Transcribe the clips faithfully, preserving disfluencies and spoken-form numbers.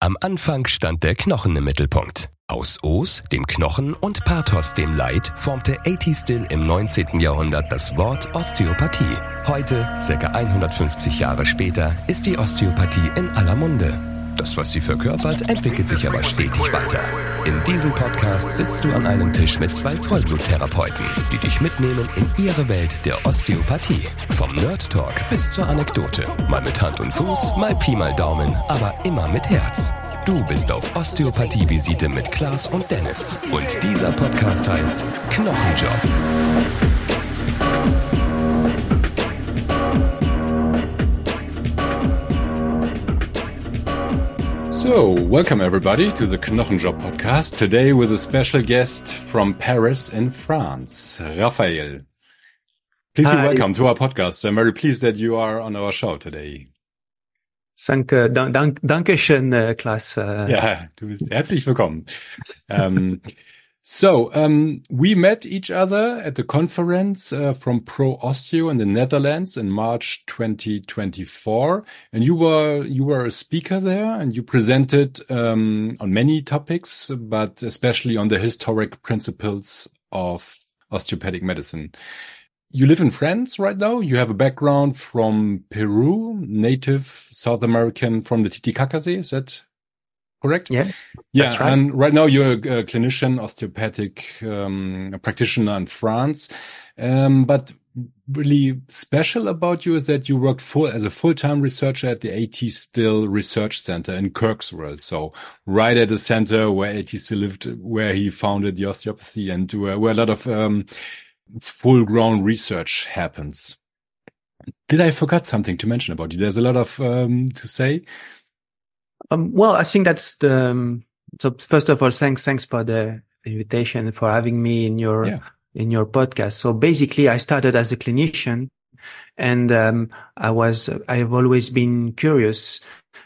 Am Anfang stand der Knochen im Mittelpunkt. Aus Os, dem Knochen, und Pathos, dem Leid, formte A T Still im neunzehnten Jahrhundert das Wort Osteopathie. Heute, circa hundertfünfzig Jahre später, ist die Osteopathie in aller Munde. Das, was sie verkörpert, entwickelt sich aber stetig weiter. In diesem Podcast sitzt du an einem Tisch mit zwei Vollbluttherapeuten, die dich mitnehmen in ihre Welt der Osteopathie. Vom Nerd Talk bis zur Anekdote. Mal mit Hand und Fuß, mal Pi mal Daumen, aber immer mit Herz. Du bist auf Osteopathie-Visite mit Klaas und Dennis. Und dieser Podcast heißt Knochenjob. So, welcome everybody to the Knochenjob podcast. Today with a special guest from Paris in France, Raphael. Please Hi. Be welcome to our podcast. I'm very pleased that you are on our show today. Danke, dank, danke schön, uh, Klaas. Uh, ja, du bist herzlich willkommen. um, so, um, we met each other at the conference uh, from Pro Osteo in the Netherlands in March twenty twenty-four, and you were you were a speaker there, and you presented um, on many topics, but especially on the historic principles of osteopathic medicine. You live in France right now. You have a background from Peru, native South American from the Titicaca Sea. Is that correct? Yeah. Yeah. That's right. And right now you're a, a clinician, osteopathic um, a practitioner in France. Um, but really special about you is that you worked full as a full-time researcher at the A T Still Research Center in Kirkswell. So right at the center where A T Still lived, where he founded the osteopathy, and where, where a lot of um, full-grown research happens. Did I forget something to mention about you? There's a lot of um, to say. Um, well, I think that's the. Um, so first of all, thanks, thanks for the invitation, for having me in your yeah. in your podcast. So basically, I started as a clinician, and um, I was I've always been curious,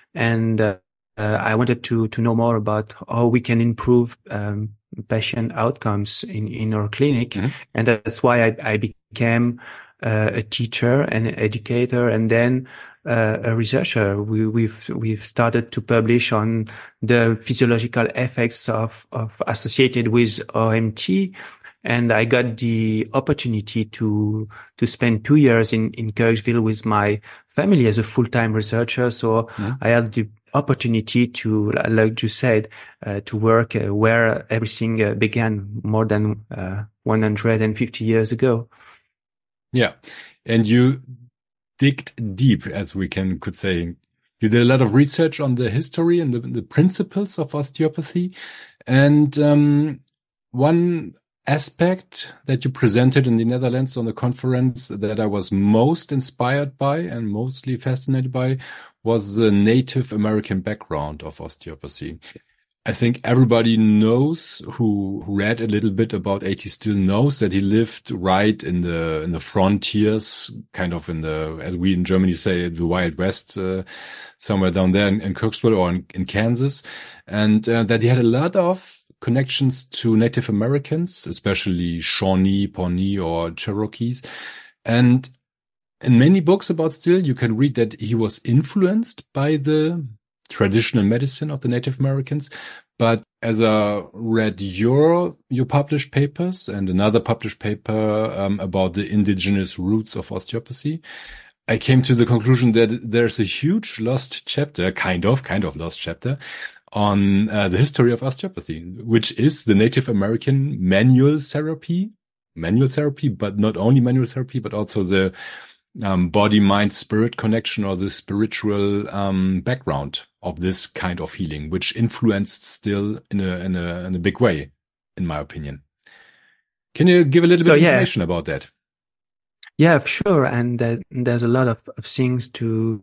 and uh, uh, I wanted to to know more about how we can improve um, patient outcomes in in our clinic, mm-hmm. and that's why I, I became uh, a teacher and an educator, and then uh, a researcher. We, we've we've started to publish on the physiological effects of of associated with O M T, and I got the opportunity to to spend two years in in Kirksville with my family as a full time researcher. So mm-hmm. I had the opportunity to, like you said, uh, to work uh, where everything uh, began more than uh, one hundred fifty years ago. Yeah, and you digged deep, as we can could say. You did a lot of research on the history and the, the principles of osteopathy, and um, one aspect that you presented in the Netherlands on the conference that I was most inspired by and mostly fascinated by was the Native American background of osteopathy. I think everybody knows who read a little bit about A T Still knows that he lived right in the in the frontiers, kind of in the, as we in Germany say, the Wild West, uh, somewhere down there in, in Kirksville or in, in Kansas, and uh, that he had a lot of connections to Native Americans, especially Shawnee, Pawnee, or Cherokees, and in many books about Still, you can read that he was influenced by the traditional medicine of the Native Americans. But as I read your your published papers and another published paper um, about the indigenous roots of osteopathy, I came to the conclusion that there's a huge lost chapter, kind of, kind of lost chapter, on uh, the history of osteopathy, which is the Native American manual therapy, manual therapy, but not only manual therapy, but also the Um, body, mind, spirit connection, or the spiritual um, background of this kind of healing, which influenced Still in a in a in a big way, in my opinion. Can you give a little so, bit of yeah. information about that? Yeah, sure. And uh, there's a lot of, of things to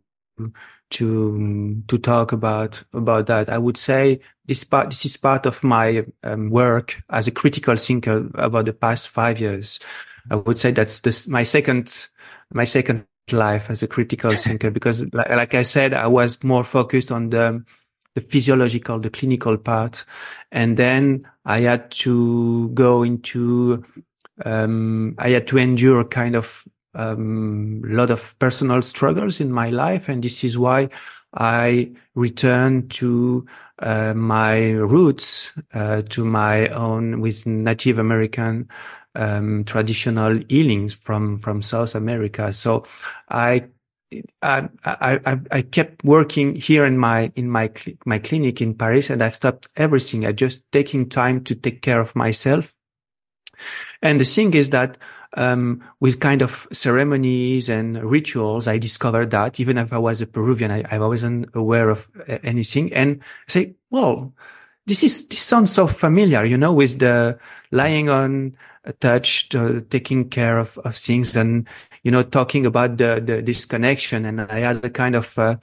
to to talk about about that. I would say this part this is part of my um, work as a critical thinker about the past five years. I would say that's this my second. my second life as a critical thinker, because like, like I said, I was more focused on the, the physiological, the clinical part. And then I had to go into, um, I had to endure kind of, um, lot of personal struggles in my life. And this is why I returned to uh, my roots, uh, to my own with Native American um, traditional healings from from South America. So I. I, I, I kept working here in my, in my, my clinic in Paris, and I've stopped everything. I just taking time to take care of myself. And the thing is that, um, with kind of ceremonies and rituals, I discovered that even if I was a Peruvian, I, I wasn't aware of anything. And I say, well, this is, this sounds so familiar, you know, with the lying on touched, uh, taking care of, of things and, you know, talking about the, the, this connection. And I had a kind of, uh,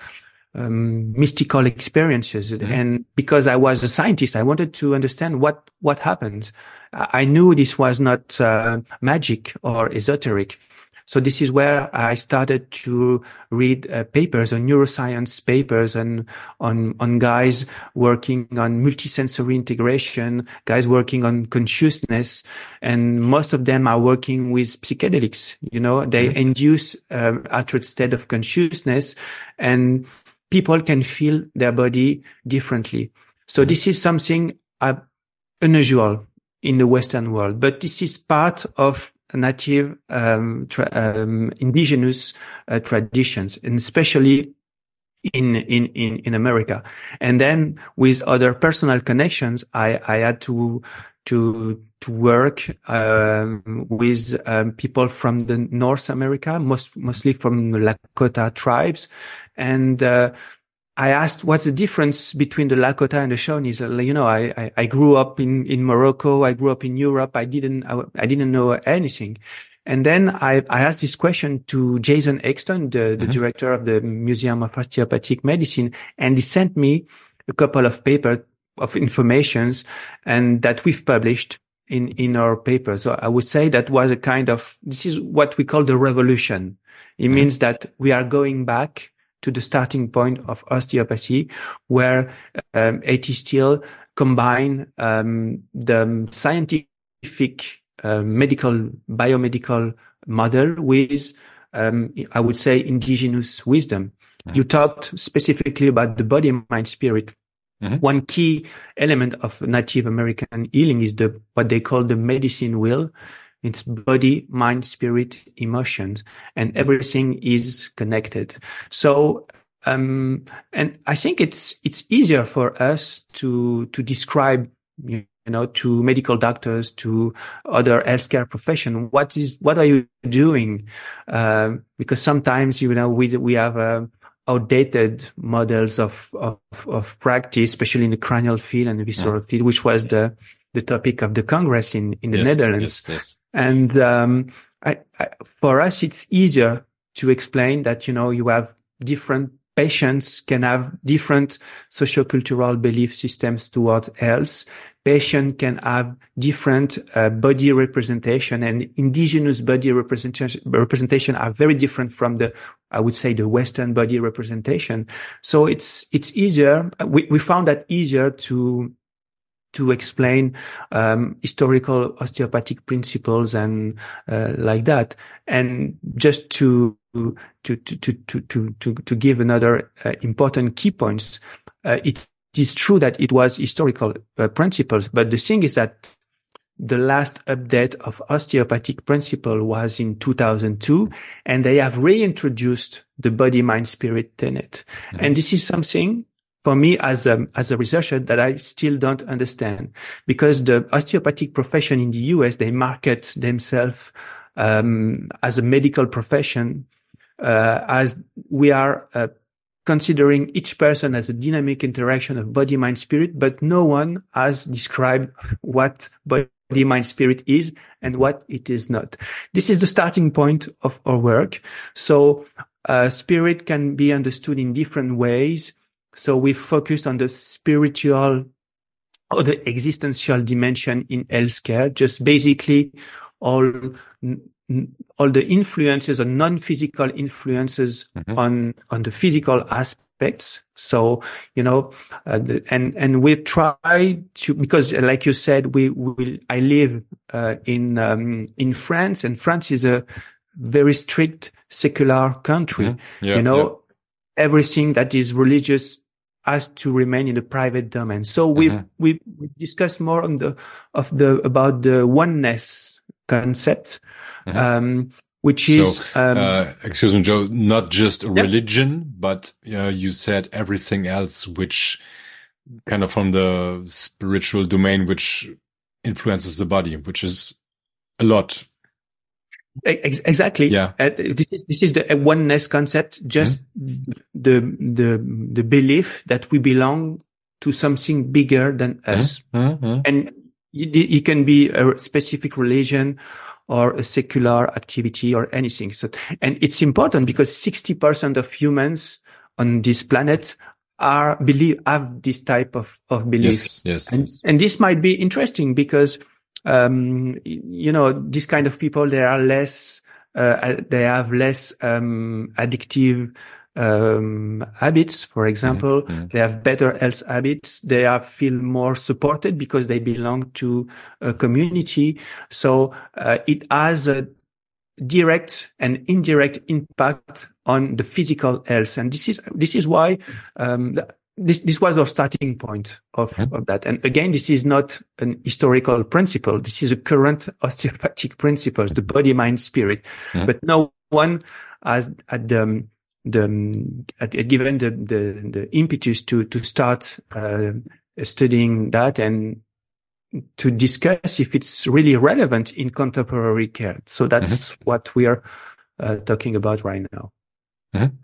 um, mystical experiences. Mm-hmm. And because I was a scientist, I wanted to understand what, what happened. I knew this was not, uh, magic or esoteric. So this is where I started to read uh, papers on neuroscience papers and on, on guys working on multisensory integration, guys working on consciousness. And most of them are working with psychedelics. You know, they mm-hmm. induce um, altered state of consciousness, and people can feel their body differently. So mm-hmm. this is something uh, unusual in the Western world, but this is part of native, um, tra- um, indigenous uh, traditions, and especially in, in, in, in America. And then with other personal connections, I, I had to, to, to work, um, with, um, people from the North America, most, mostly from the Lakota tribes. And, uh, I asked what's the difference between the Lakota and the Shawnees. You know, I, I, I grew up in, in Morocco. I grew up in Europe. I didn't, I, I didn't know anything. And then I, I asked this question to Jason Exton, the, mm-hmm. the director of the Museum of Osteopathic Medicine. And he sent me a couple of papers of informations and that we've published in, in our paper. So I would say that was a kind of, this is what we call the revolution. It mm-hmm. means that we are going back to the starting point of osteopathy, where um, AT still combine um, the scientific uh, medical biomedical model with, um, I would say, indigenous wisdom. Mm-hmm. You talked specifically about the body, mind, spirit. Mm-hmm. One key element of Native American healing is the what they call the medicine wheel. It's body, mind, spirit, emotions, and everything is connected. So, um, and I think it's, it's easier for us to, to describe, you know, to medical doctors, to other healthcare profession. What is, what are you doing? Uh, because sometimes, you know, we, we have, uh, outdated models of, of, of practice, especially in the cranial field and the visceral yeah. field, which was the, the topic of the Congress in, in the yes, Netherlands. Yes, yes. And, um, I, I, for us, it's easier to explain that, you know, you have different patients can have different sociocultural belief systems towards health. Patient can have different uh, body representation, and indigenous body representation, representation are very different from the, I would say, the Western body representation. So it's, it's easier. We, we found that easier to, to explain, um, historical osteopathic principles and, uh, like that. And just to, to, to, to, to, to, to, to give another uh, important key points, uh, it is true that it was historical uh, principles, but the thing is that the last update of osteopathic principle was in two thousand two, and they have reintroduced the body, mind, spirit tenet. Mm-hmm. And this is something for me as a, as a researcher that I still don't understand, because the osteopathic profession in the U S, they market themselves, um, as a medical profession, uh, as we are, uh, considering each person as a dynamic interaction of body, mind, spirit, but no one has described what body, mind, spirit is and what it is not. This is the starting point of our work. So, uh, spirit can be understood in different ways. So we focused on the spiritual or the existential dimension in healthcare, just basically all, all the influences or non-physical influences mm-hmm. on, on the physical aspects. So, you know, uh, the, and, and we try to, because like you said, we will, I live, uh, in, um, in France, and France is a very strict secular country, mm-hmm. yeah, you know, yeah. everything that is religious has to remain in the private domain. So we, mm-hmm. we, we discuss more on the, of the, about the oneness concept, mm-hmm. um, which so, is, um, uh, excuse me, Joe, not just yeah. religion, but uh, you said everything else, which kind of from the spiritual domain, which influences the body, which is a lot. Exactly. Yeah. Uh, this is, this is the oneness concept, just mm-hmm. the, the, the belief that we belong to something bigger than us. Mm-hmm. And it, it can be a specific religion or a secular activity or anything. So, and it's important because sixty percent of humans on this planet are believe, have this type of, of belief. Yes, yes, and, yes. and this might be interesting because Um, you know, this kind of people, they are less, uh, they have less, um, addictive, um, habits, for example. Mm-hmm. They have better health habits. They are, feel more supported because they belong to a community. So, uh, it has a direct and indirect impact on the physical health. And this is, this is why, um, the, This, this was our starting point of, mm-hmm. of that. And again, this is not an historical principle. This is a current osteopathic principle, the body, mind, spirit. Mm-hmm. But no one has had the, the, had given the, the, the impetus to, to start, uh, studying that and to discuss if it's really relevant in contemporary care. So that's mm-hmm. what we are uh, talking about right now. Mm-hmm.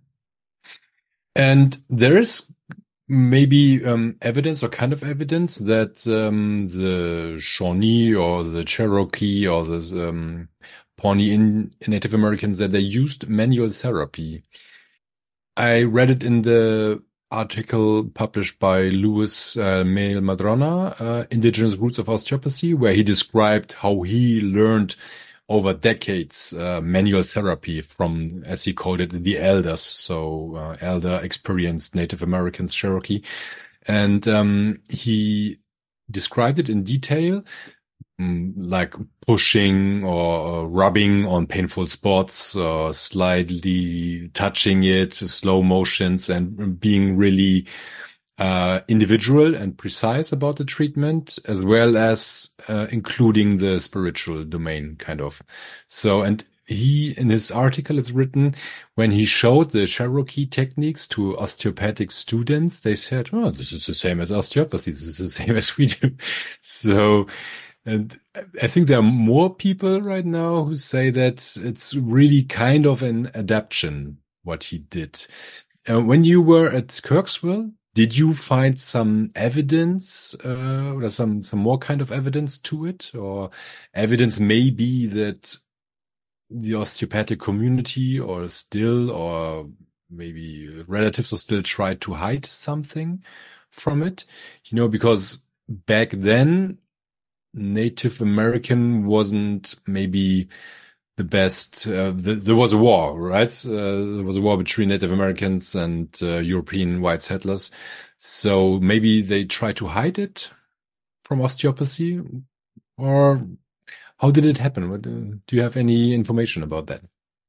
And there is maybe um, evidence or kind of evidence that um, the Shawnee or the Cherokee or the um, Pawnee in, in Native Americans, that they used manual therapy. I read it in the article published by Luis uh, Mael Madrona, uh, Indigenous Roots of Osteopathy, where he described how he learned over decades, uh, manual therapy from, as he called it, the elders. So, uh, elder experienced Native Americans, Cherokee. And, um, he described it in detail, um, like pushing or rubbing on painful spots, or slightly touching it, slow motions, and being really Uh, individual and precise about the treatment, as well as uh, including the spiritual domain, kind of. So, and he, in his article, it's written, when he showed the Cherokee techniques to osteopathic students, they said, oh, this is the same as osteopathy. This is the same as we do. So, and I think there are more people right now who say that it's really kind of an adaptation, what he did. Uh, when you were at Kirksville, did you find some evidence, uh, or some, some more kind of evidence to it, or evidence maybe that the osteopathic community or still, or maybe relatives are still try to hide something from it? You know, because back then, Native American wasn't maybe the best. Uh, the, there was a war, right? Uh, there was a war between Native Americans and uh, European white settlers. So maybe they try to hide it from osteopathy, or how did it happen? What, uh, do you have any information about that?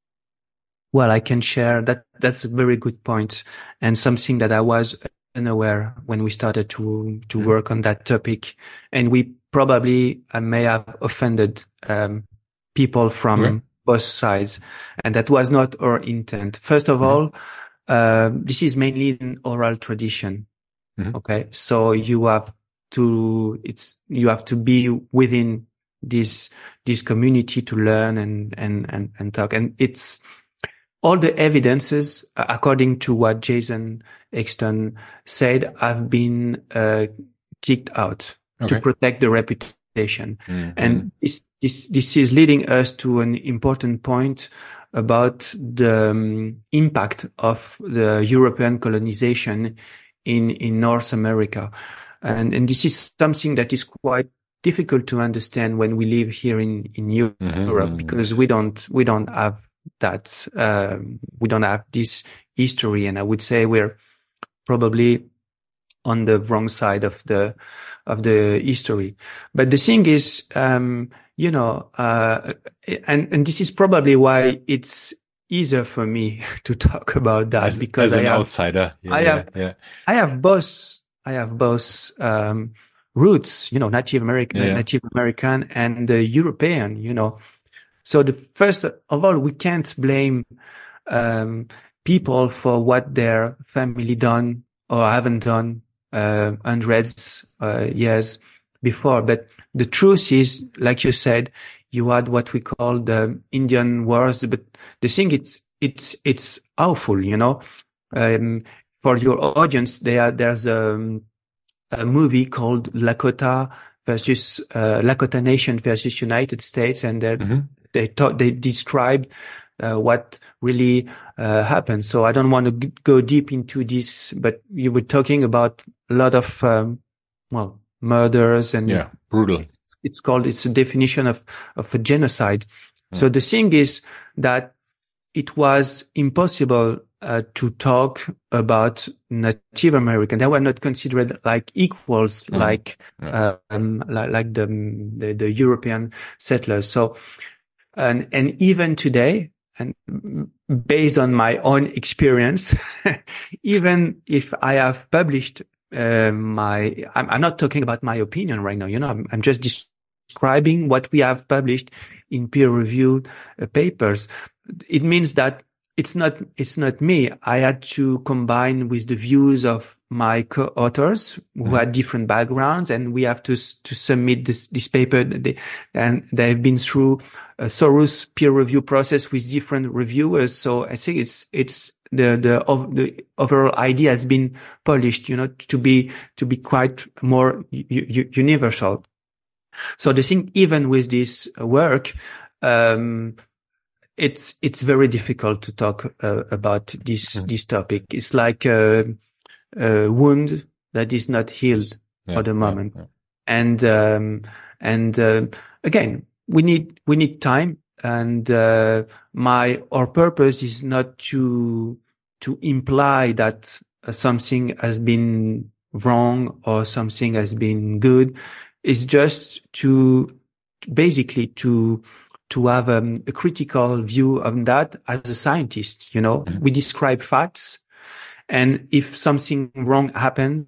Well, I can share that. That's a very good point, and something that I was unaware when we started to to mm-hmm. work on that topic, and we probably uh, may have offended um people from okay. both sides, and that was not our intent. First of mm-hmm. all, uh, this is mainly an oral tradition. Mm-hmm. Okay. So you have to, it's, you have to be within this, this community to learn and, and, and, and talk. And it's all the evidences, according to what Jason Exton said, have been, uh, kicked out okay. to protect the reputation. Mm-hmm. And this, This, this is leading us to an important point about the um, impact of the European colonization in, in North America. And, and this is something that is quite difficult to understand when we live here in, in Europe, mm-hmm. because we don't, we don't have that, um, we don't have this history. And I would say we're probably on the wrong side of the, of the history. But the thing is, um, you know, uh, and, and this is probably why it's easier for me to talk about that as, because as an I have, outsider. Yeah, I yeah, have, yeah. I have both, I have both, um, roots, you know, Native American, yeah. Native American and uh, European, you know. So the first of all, we can't blame, um, people for what their family done or haven't done, uh, hundreds, uh, years before. But the truth is, like you said, you had what we call the Indian Wars, but the thing it's, it's, it's awful, you know. Um, for your audience, there, there's a, a movie called Lakota versus, uh, Lakota Nation versus United States. And mm-hmm. they thought, they described, uh, what really, uh, happened. So I don't want to g- go deep into this, but you were talking about a lot of, um, well, murders and yeah, brutal. It's, it's called, it's a definition of, of a genocide. Mm. So the thing is that it was impossible uh, to talk about Native American. They were not considered like equals, mm. like, yeah. um, like, like the, the, the European settlers. So, and, and even today, and based on my own experience, even if I have published uh, my, I'm, I'm not talking about my opinion right now, you know, I'm, I'm just describing what we have published in peer-reviewed uh, papers. It means that it's not, it's not me. I had to combine with the views of my co-authors who mm-hmm. had different backgrounds, and we have to, to submit this, this paper. They, and they've been through a thorough peer review process with different reviewers. So I think it's, it's the, the, of, the overall idea has been polished, you know, to be, to be quite more u- u- universal. So the thing, even with this work, um, it's, it's very difficult to talk uh, about this, mm-hmm. this topic. It's like, uh, a wound that is not healed yeah, for the moment. Yeah, yeah. And, um, and, uh, again, we need, we need time. And, uh, my, our purpose is not to, to imply that uh, something has been wrong or something has been good. It's just to, basically to, to have um, a critical view on that as a scientist. You know, mm-hmm. we describe facts. And if something wrong happens,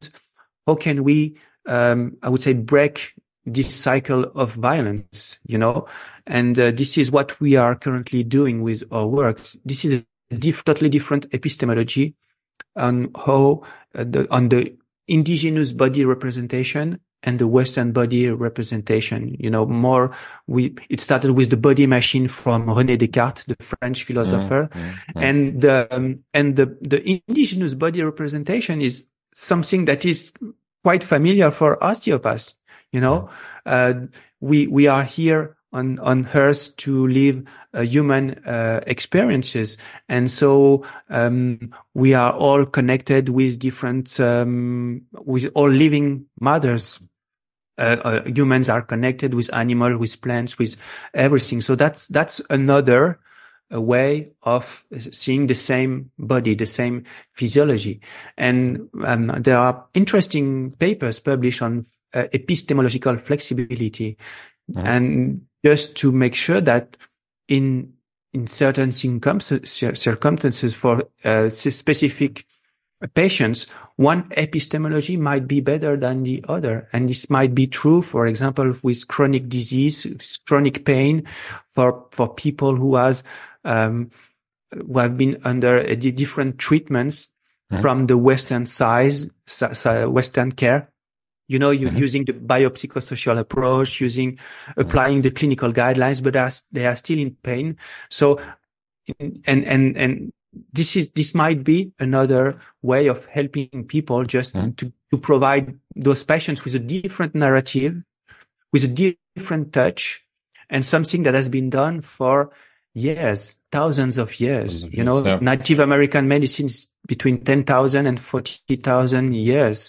how can we, um, I would say, break this cycle of violence, you know? And uh, this is what we are currently doing with our work. This is a diff- totally different epistemology on how, uh, the, on the indigenous body representation and the Western body representation. You know, more, we, it started with the body machine from René Descartes, the French philosopher. Mm, mm, mm. And the, um, and the, the indigenous body representation is something that is quite familiar for osteopaths. You know, uh, we, we are here on, on Earth to live uh, human, uh, experiences. And so, um, we are all connected with different, um, with all living mothers. Uh, uh, humans are connected with animals, with plants, with everything. So that's, that's another uh, way of seeing the same body, the same physiology. And, um, there are interesting papers published on uh, epistemological flexibility. Mm-hmm. And just to make sure that in, in certain circumstances for uh, specific patients, one epistemology might be better than the other. And this might be true, for example, with chronic disease, chronic pain for, for people who has, um, who have been under a different treatments mm-hmm. from the Western size, Western care. You know, you mm-hmm. using the biopsychosocial approach, using, applying mm-hmm. the clinical guidelines, but as they are still in pain. So, and, and, and, This is, this might be another way of helping people just mm-hmm. to, to provide those patients with a different narrative, with a different touch, and something that has been done for years, thousands of years. Mm-hmm. You know, yeah. Native American medicine is between ten thousand and forty thousand years.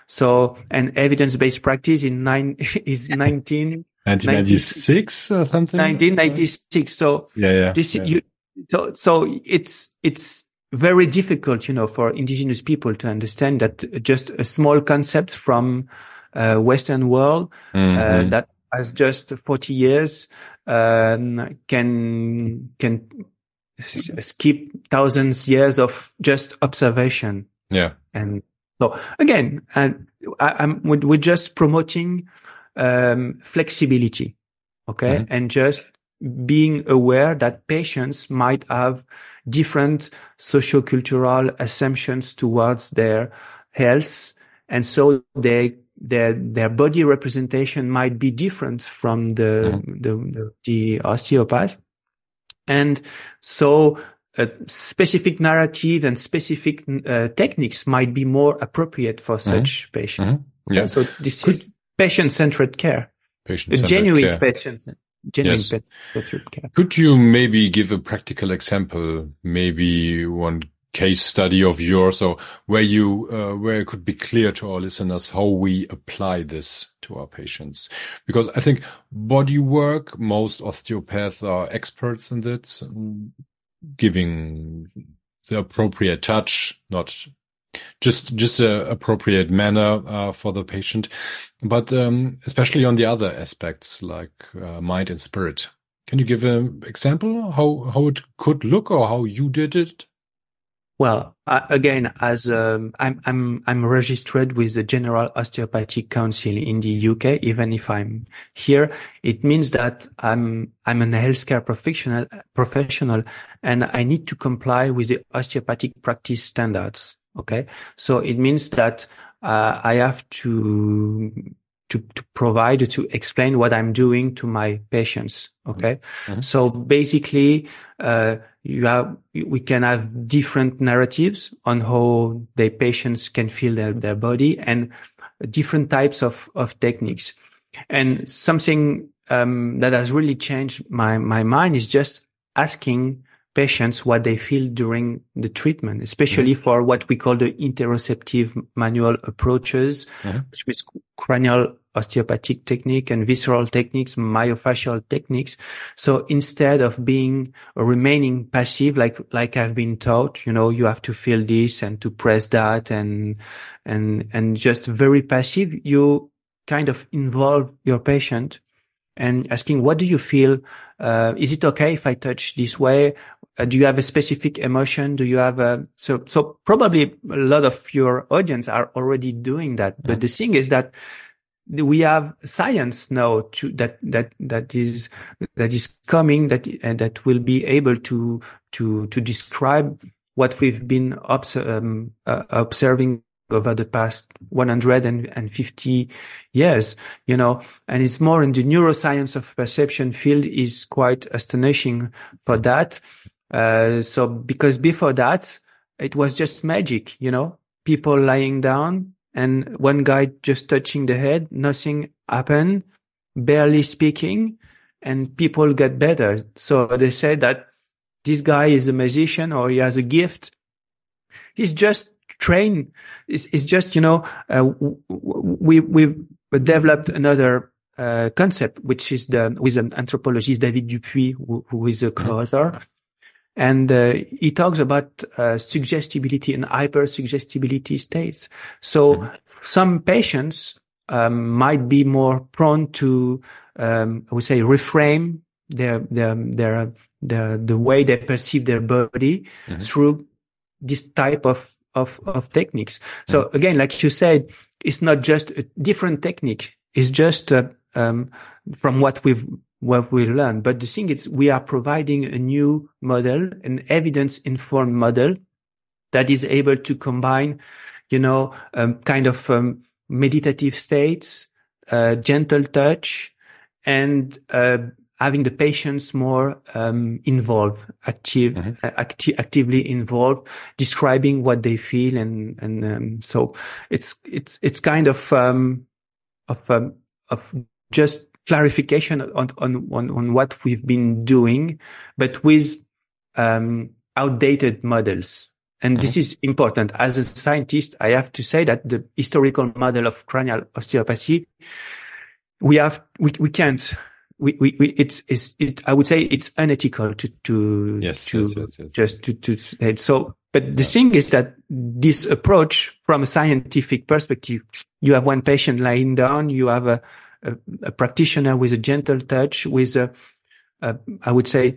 So, and evidence-based practice in nine, is nineteen, nineteen ninety-six or something? nineteen ninety-six. So, yeah, yeah, this, yeah. you, So, so it's, it's very difficult, you know, for indigenous people to understand that just a small concept from, uh, Western world, mm-hmm. uh, that has just forty years, um, can, can skip thousands years of just observation. Yeah. And so again, and I, I'm, we're just promoting, um, flexibility. Okay. Mm-hmm. And just being aware that patients might have different sociocultural assumptions towards their health. And so they, their, their body representation might be different from the, mm-hmm. the, the, the osteopath. And so uh, specific narrative and specific uh, techniques might be more appropriate for such mm-hmm. patients. Mm-hmm. Yeah. Okay? So this Could, is patient-centered care. Patient-centered genuine care. Patient, genuine yes. patient care. Could you maybe give a practical example, maybe one case study of yours, or where you, uh, where it could be clear to our listeners how we apply this to our patients? Because I think body work, most osteopaths are experts in that, giving the appropriate touch, not just, just a appropriate manner, uh, for the patient, but, um, especially on the other aspects like, uh, mind and spirit. Can you give an example how, how it could look or how you did it? Well, uh, again, as um, I'm I'm I'm registered with the General Osteopathic Council in the U K. Even if I'm here, it means that I'm I'm a healthcare professional professional, and I need to comply with the osteopathic practice standards. Okay, so it means that uh, I have to to to provide to explain what I'm doing to my patients. Okay, mm-hmm. So basically, uh, you have we can have different narratives on how the patients can feel their their body and different types of of techniques. And something um, that has really changed my my mind is just asking patients what they feel during the treatment, especially mm-hmm. for what we call the interoceptive manual approaches, mm-hmm. which is cranial osteopathic technique and visceral techniques, myofascial techniques. So instead of being or remaining passive, like, like I've been taught, you know, you have to feel this and to press that and, and, and just very passive, you kind of involve your patient and asking, what do you feel? Uh, is it okay if I touch this way? Uh, do you have a specific emotion? Do you have a, so, so probably a lot of your audience are already doing that. But the thing is that we have science now to, that, that, that is, that is coming, that, and that will be able to, to, to describe what we've been obs- um, uh, observing over the past one hundred fifty years, you know, and it's more in the neuroscience of perception field is quite astonishing for that. Uh, so because before that, it was just magic, you know, people lying down and one guy just touching the head, nothing happened, barely speaking, and people get better. So they say that this guy is a musician or he has a gift. He's just trained. It's, it's just, you know, uh, we, we've developed another uh, concept, which is the, with an anthropologist, David Dupuy, who, who is a co-author. And uh, he talks about uh, suggestibility and hypersuggestibility states. So mm-hmm. some patients um, might be more prone to, um, I would say, reframe their their their the the way they perceive their body mm-hmm. through this type of of of techniques. So mm-hmm. again, like you said, it's not just a different technique. It's just uh, um, from what we've what we learn. But the thing is, we are providing a new model, an evidence-informed model that is able to combine, you know, um, kind of um, meditative states, uh, gentle touch, and uh, having the patients more um, involved, active, mm-hmm. uh, acti- actively involved, describing what they feel, and and um, so it's it's it's kind of um, of um, of just clarification on, on, on, on what we've been doing, but with, um, outdated models. And mm-hmm. this is important. As a scientist, I have to say that the historical model of cranial osteopathy, we have, we, we can't, we, we, we it's, it's, it, I would say it's unethical to, to, yes, to yes, yes, yes, just to, to, so, but the yeah. thing is that this approach from a scientific perspective, you have one patient lying down, you have a, A, a practitioner with a gentle touch, with a, a I would say,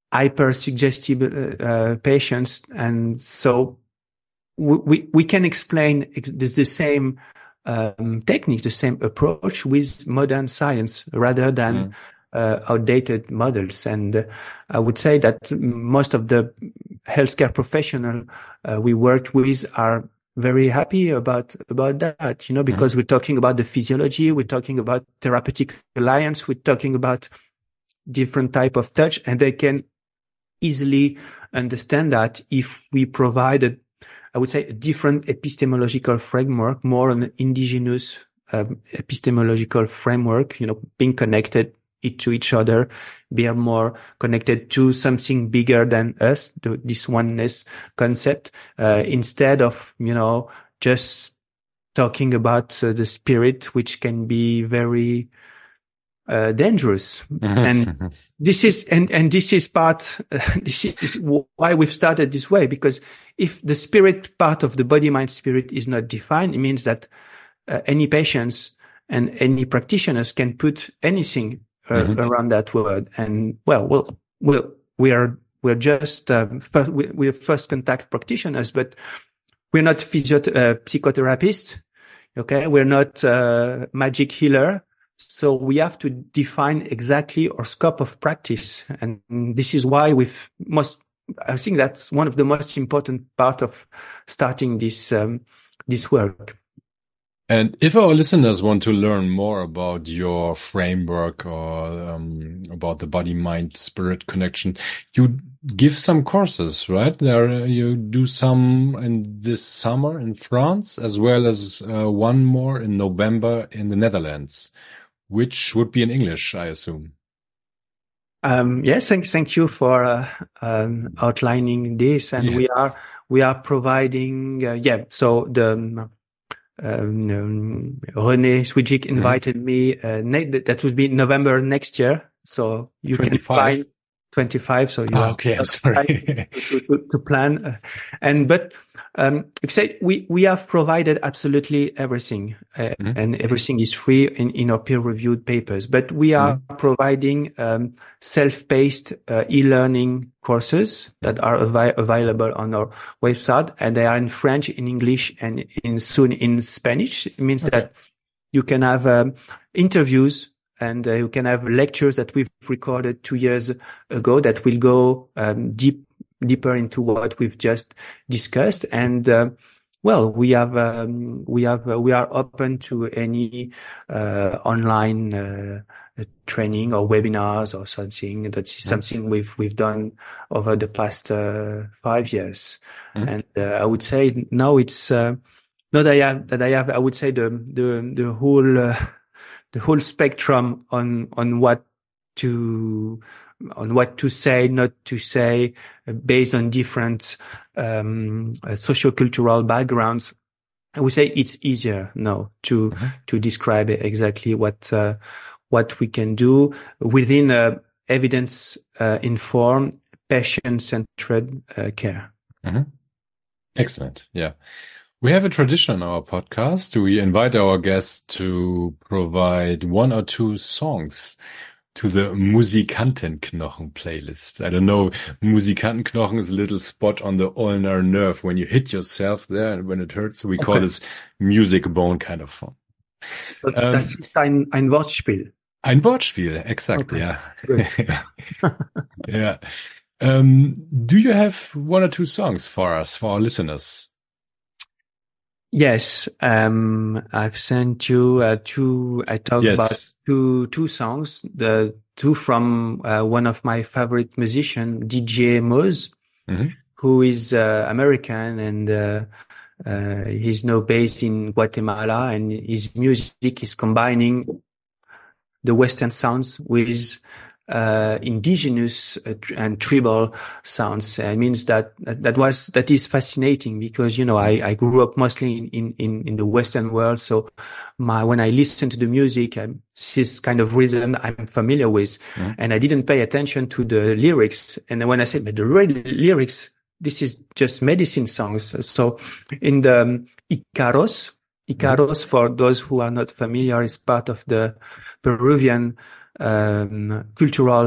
hyper suggestive uh, uh, patients. And so we, we, we can explain ex- the, the same um, technique, the same approach with modern science rather than mm. uh, outdated models. And uh, I would say that most of the healthcare professionals uh, we worked with are very happy about, about that, you know, because mm. we're talking about the physiology, we're talking about therapeutic alliance, we're talking about different type of touch, and they can easily understand that if we provided, I would say, a different epistemological framework, more an indigenous um, epistemological framework, you know, being connected to each other, be more connected to something bigger than us, the, this oneness concept, uh, instead of, you know, just talking about uh, the spirit, which can be very uh, dangerous. And this is, and, and this is part, uh, this is why we've started this way, because if the spirit part of the body, mind, spirit is not defined, it means that uh, any patients and any practitioners can put anything Uh, mm-hmm. around that word. And well, well, we'll, we are, we're just, um, first, we, we're first contact practitioners, but we're not physio, uh, psychotherapists. Okay. We're not, uh, magic healer. So we have to define exactly our scope of practice. And this is why we've most, I think that's one of the most important part of starting this, um, this work. And if our listeners want to learn more about your framework or um, about the body, mind, spirit connection, you give some courses, right? There, you do some in this summer in France, as well as uh, one more in November in the Netherlands, which would be in English, I assume. Um, yes, thank, thank you for uh, um, outlining this. And yeah. we are we are providing, uh, yeah. So the Um, um, René Swijik invited mm-hmm. me, uh, ne- that would be November next year. So you twenty-five. Can find twenty-five. So you oh, have okay. I'm sorry to, to, to plan. Uh, and, but, um, except we, we have provided absolutely everything, uh, mm-hmm. and everything is free in, in our peer reviewed papers, but we are mm-hmm. providing, um, self-paced, uh, e-learning courses that are avi- available on our website, and they are in French, in English, and in soon in Spanish. It means okay. that you can have, um, interviews, and uh, you can have lectures that we've recorded two years ago that will go um, deep, deeper into what we've just discussed. And uh, well, we have, um, we have, uh, we are open to any uh, online uh, training or webinars or something. That's something we've we've done over the past uh, five years. Mm-hmm. And uh, I would say now it's uh, not that I have that I have. I would say the the the whole. Uh, the whole spectrum on, on what to, on what to say, not to say, uh, based on different, um, uh, sociocultural backgrounds. I would say it's easier now to, mm-hmm. to describe exactly what, uh, what we can do within a evidence, uh, informed, patient-centered, uh, care. Mm-hmm. Excellent. Yeah. We have a tradition on our podcast. We invite our guests to provide one or two songs to the Musikantenknochen playlist. I don't know, Musikantenknochen is a little spot on the ulnar nerve when you hit yourself there and when it hurts. So we call okay. this music bone kind of fun. So um, das ist ein, ein Wortspiel. Ein Wortspiel, exakt, okay. yeah. yeah. Um, do you have one or two songs for us, for our listeners? Yes, um, I've sent you uh, two. I talked yes. about two two songs. The two from uh, one of my favorite musicians, D J Moz, mm-hmm. who is uh, American, and uh, uh, he's now based in Guatemala, and his music is combining the Western sounds with uh, indigenous uh, and tribal sounds. It means that, that that was that is fascinating because you know I, I grew up mostly in, in in the Western world, so my when I listen to the music, um, this kind of rhythm I'm familiar with, mm. and I didn't pay attention to the lyrics. And when I said, but the lyrics, this is just medicine songs. So in the um, Icaros, Icaros, mm. for those who are not familiar, is part of the Peruvian um, cultural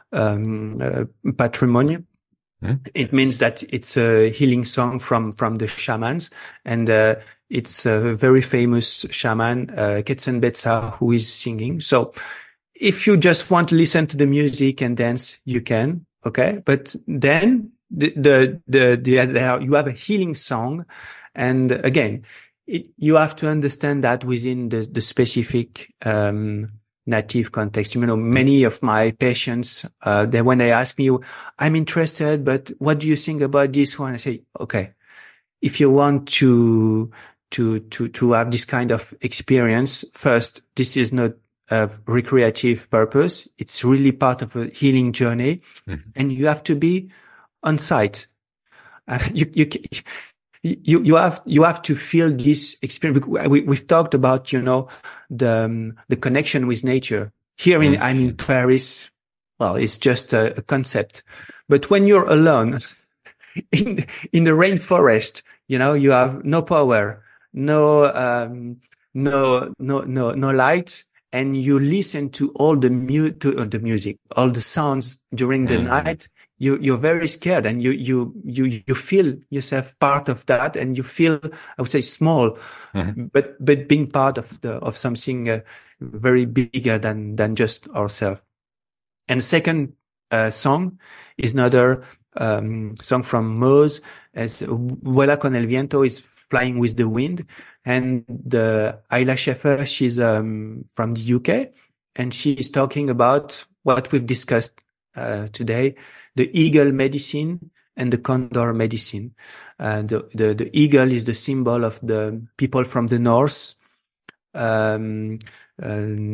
um, uh, patrimony. Mm-hmm. It means that it's a healing song from, from the shamans. And, uh, it's a very famous shaman, uh, Quetzalbetza, who is singing. So if you just want to listen to the music and dance, you can. Okay. But then the, the, the, the, the you have a healing song. And again, it, you have to understand that within the, the specific, um, native context. You know, many of my patients, uh, they, when they ask me, I'm interested, but what do you think about this one? I say, okay, if you want to, to, to, to have this kind of experience, first, this is not a recreative purpose. It's really part of a healing journey, mm-hmm. and you have to be on site. Uh, you, you, You, you have, you have to feel this experience. We, we've talked about, you know, the, um, the connection with nature. Here in, mm-hmm. I'm in Paris. Well, it's just a, a concept. But when you're alone in, in the rainforest, you know, you have no power, no, um, no, no, no, no light. And you listen to all the mu, to uh, the music, all the sounds during the mm-hmm. night. You, you're very scared, and you, you, you, you feel yourself part of that, and you feel, I would say, small, mm-hmm. but, but being part of the, of something uh, very bigger than, than just ourselves. And second, uh, song is another, um, song from Mose, as Vuela con el viento, is flying with the wind. And the Ayla Scheffer, she's, um, from the U K, and she is talking about what we've discussed, uh, today. The eagle medicine and the condor medicine. Uh, the, the, the eagle is the symbol of the people from the north, um, uh,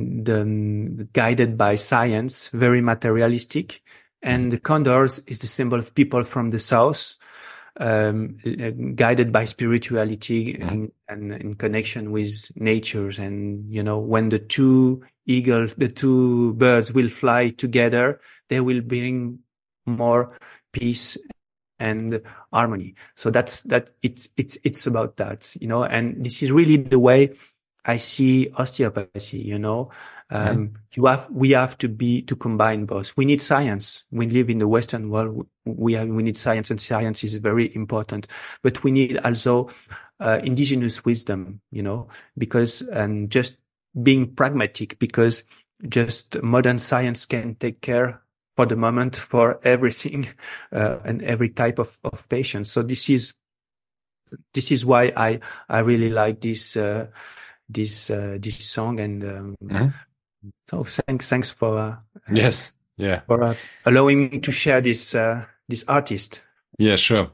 the, guided by science, very materialistic. And the condors is the symbol of people from the south, um, guided by spirituality and, and in connection with nature. And, you know, when the two eagles, the two birds will fly together, they will bring more peace and harmony. So that's, that it's, it's, it's about that, you know, and this is really the way I see osteopathy, you know, um, mm-hmm. you have, we have to be, to combine both. We need science. We live in the Western world. We have, we need science, and science is very important, but we need also, uh, indigenous wisdom, you know, because, and just being pragmatic, because just modern science can take care for the moment for everything, uh, and every type of, of patient. So this is, this is why I, I really like this, uh, this, uh, this song. And, um, mm-hmm. so thanks, thanks for, uh, yes. Yeah. For uh, allowing me to share this, uh, this artist. Yeah, sure.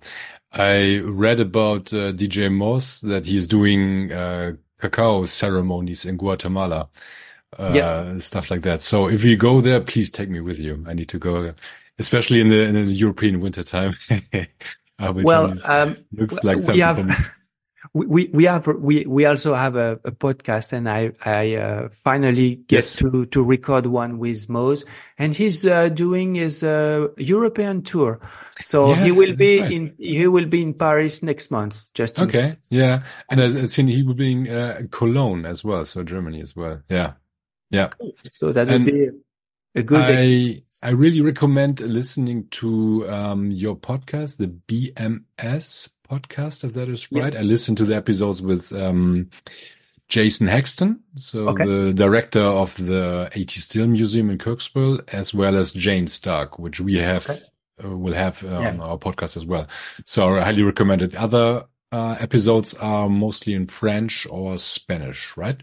I read about, uh, D J Moss, that he's doing, uh, cacao ceremonies in Guatemala. Uh, yeah. Stuff like that. So if you go there, please take me with you. I need to go, especially in the, in the European winter time. uh, well, um, looks like something we have, for me. We, we have, we, we also have a, a podcast, and I, I, uh, finally get yes. to, to record one with Mose, and he's, uh, doing his, uh, European tour. So yes, he will be right. in, he will be in Paris next month, just okay. Months. Yeah. And I've seen he will be in, uh, Cologne as well. So Germany as well. Yeah. Yeah. So that would and be a good I, experience. I really recommend listening to, um, your podcast, the B M S podcast, if that is right. Yeah. I listened to the episodes with, um, Jason Hexton, so okay. the director of the A T Still Museum in Kirksville, as well as Jane Stark, which we have, okay. uh, will have uh, yeah. on our podcast as well. So I highly recommend it. Other, uh, episodes are mostly in French or Spanish, right?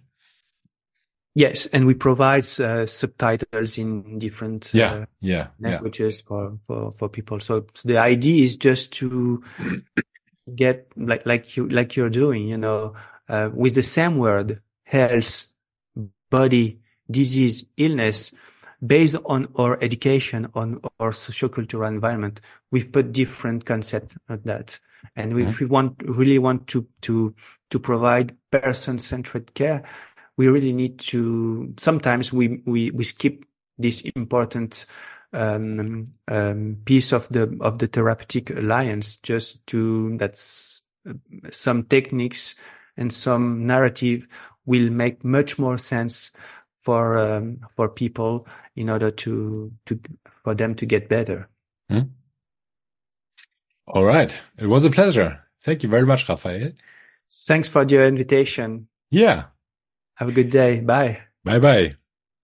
Yes, and we provide uh, subtitles in different yeah, uh, yeah, languages yeah. for, for, for people. So, so the idea is just to get like like you like you're doing, you know, uh, with the same word, health, body, disease, illness, based on our education, on our sociocultural environment. We've put different concepts on that, and mm-hmm. if we want really want to to to provide person-centered care, we really need to, sometimes we, we, we skip this important, um, um, piece of the, of the therapeutic alliance just to, that's some techniques and some narrative will make much more sense for um, for people in order to to for them to get better. Hmm? All right. It was a pleasure. Thank you very much, Raphael. Thanks for your invitation. Yeah. Have a good day. Bye. Bye bye.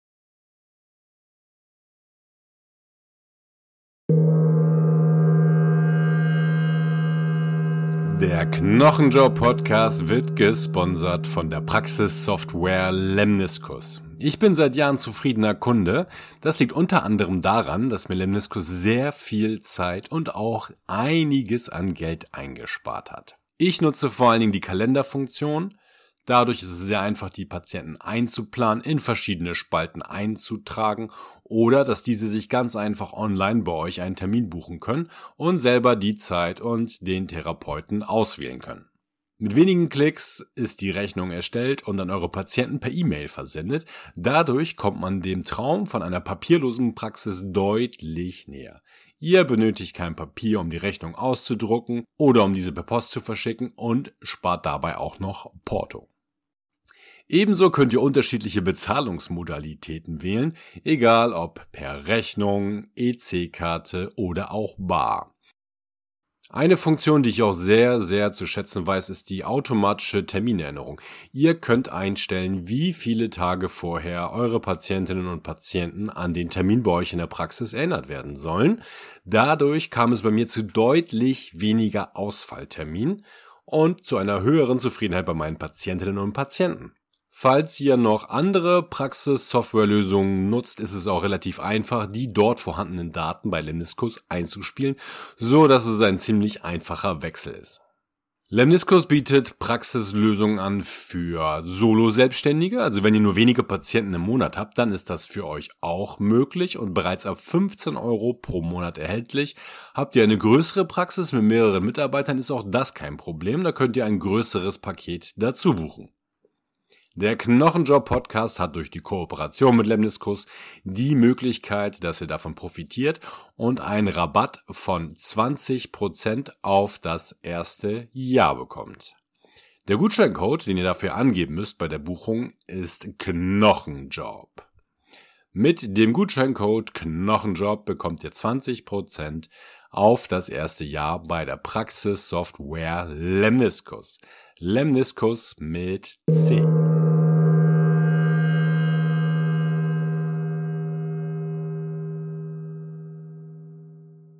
Der Knochenjob-Podcast wird gesponsert von der Praxissoftware Lemniskus. Ich bin seit Jahren zufriedener Kunde. Das liegt unter anderem daran, dass mir Lemniskus sehr viel Zeit und auch einiges an Geld eingespart hat. Ich nutze vor allen Dingen die Kalenderfunktion. Dadurch ist es sehr einfach, die Patienten einzuplanen, in verschiedene Spalten einzutragen oder dass diese sich ganz einfach online bei euch einen Termin buchen können und selber die Zeit und den Therapeuten auswählen können. Mit wenigen Klicks ist die Rechnung erstellt und an eure Patienten per E-Mail versendet. Dadurch kommt man dem Traum von einer papierlosen Praxis deutlich näher. Ihr benötigt kein Papier, um die Rechnung auszudrucken oder um diese per Post zu verschicken und spart dabei auch noch Porto. Ebenso könnt ihr unterschiedliche Bezahlungsmodalitäten wählen, egal ob per Rechnung, E C-Karte oder auch bar. Eine Funktion, die ich auch sehr, sehr zu schätzen weiß, ist die automatische Terminerinnerung. Ihr könnt einstellen, wie viele Tage vorher eure Patientinnen und Patienten an den Termin bei euch in der Praxis erinnert werden sollen. Dadurch kam es bei mir zu deutlich weniger Ausfallterminen und zu einer höheren Zufriedenheit bei meinen Patientinnen und Patienten. Falls ihr noch andere Praxis-Softwarelösungen nutzt, ist es auch relativ einfach, die dort vorhandenen Daten bei Lemniskus einzuspielen, so dass es ein ziemlich einfacher Wechsel ist. Lemniskus bietet Praxislösungen an für Solo-Selbstständige, also wenn ihr nur wenige Patienten im Monat habt, dann ist das für euch auch möglich und bereits ab fünfzehn Euro pro Monat erhältlich. Habt ihr eine größere Praxis mit mehreren Mitarbeitern, ist auch das kein Problem, da könnt ihr ein größeres Paket dazu buchen. Der Knochenjob-Podcast hat durch die Kooperation mit Lemniskus die Möglichkeit, dass ihr davon profitiert und einen Rabatt von zwanzig Prozent auf das erste Jahr bekommt. Der Gutscheincode, den ihr dafür angeben müsst bei der Buchung, ist Knochenjob. Mit dem Gutscheincode Knochenjob bekommt ihr zwanzig Prozent auf das erste Jahr bei der Praxissoftware Lemniskus. Lemniskus mit C.